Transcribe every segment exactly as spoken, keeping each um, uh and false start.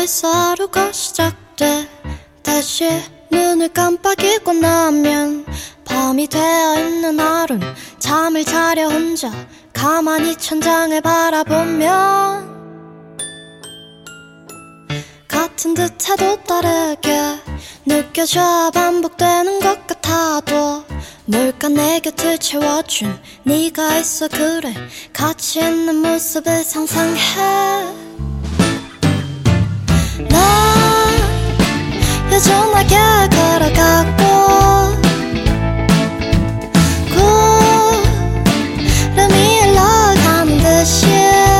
벌써 하루가 시작돼. 다시 눈을 깜빡이고 나면 밤이 되어있는 하루. 잠을 자려 혼자 가만히 천장을 바라보면 같은 듯해도 다르게 느껴져. 반복되는 것 같아도 뭘까 내 곁을 채워준 네가 있어. 그래 같이 있는 모습을 상상해. 나 여전하게 걸어가고 구름이 흘러가는 듯이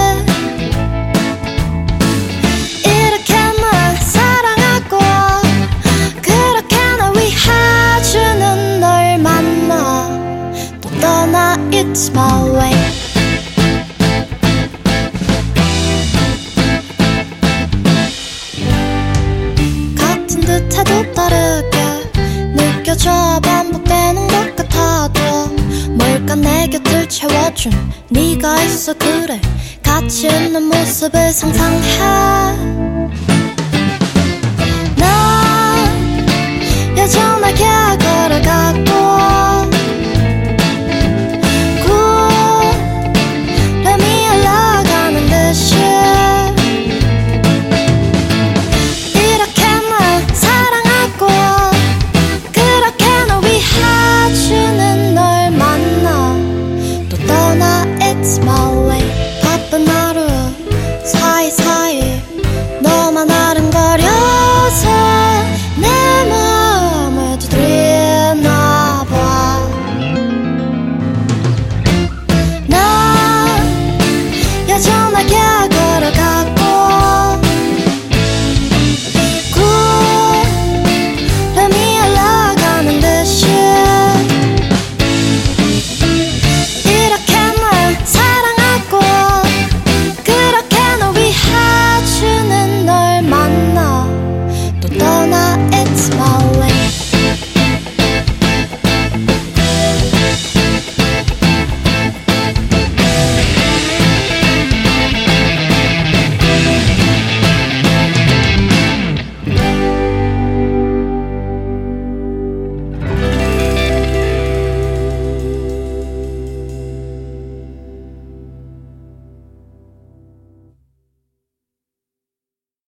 이렇게 날 사랑하고 그렇게 날 위해주는 널 만나 또 떠나. It's my way. 같은 듯해도 다르게 느껴져. 반복되는 것 같아도 뭘까 내 곁을 채워준 네가 있어. 그래 같이 있는 모습을 상상해.